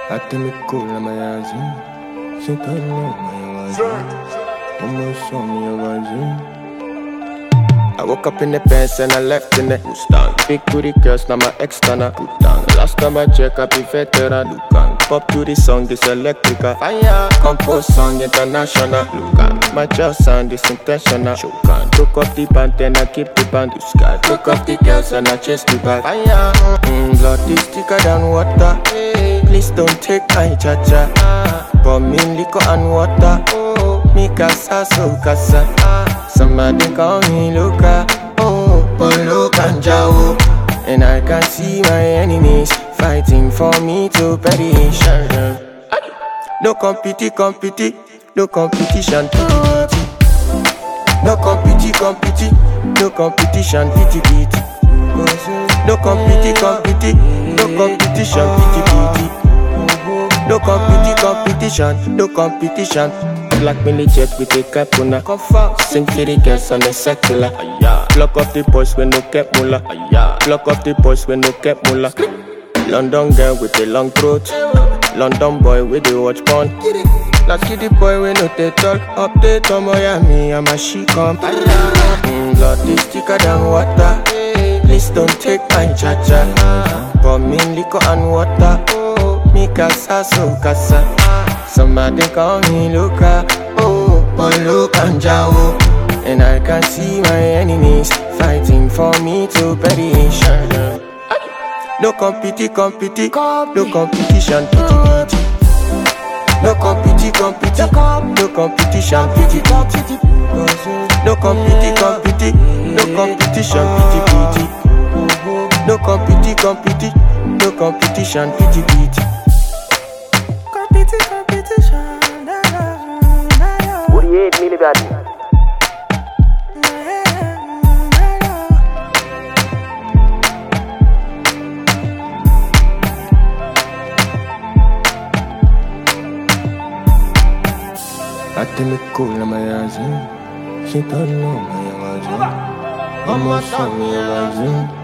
Atemeko na mayazin, sintano mayawazin, almost on me awazin. I woke up in the pants and I left in the Mustang. Big booty girls, now my ex-tana Bhutan. Last time I check, I be veteran Lucan. Pop to the song, this electrica fire. Compose song, international Lucan. My jail sound is intentional Shokan. Took off the band, then I keep the band to sky. Took off the girls and I chase the bag fire. Blood is thicker than water. Please don't take my cha-cha. Pour me liquor and water. Me casa, so casa. Somebody call me Luca, Polo Kanjao. And I can see my enemies fighting for me to perish. No competition, no competition, no competition, no competition, no competition, no competition. Black Millie jet with a capuna. Sing for the girls on the secular. Block off the boys when no cap mula. Block off the boys when no cap mula. London girl with a long throat. London boy with the watch porn. Last kitty boy with no tall. Update on Miami, I'm a she come. Blood is thicker than water. Please don't take my cha-cha. Pour me liquor and water. Me casa, so casa. Somebody call me Luca, Polo Kanjao. And I can see my enemies fighting for me to perish. No competition, no competition, no competition, no competition, no competition, no competition, no competition. What do you hate, Millie Batty? Atemeko na mayazin, sintano mayawazin, almost on me awazin.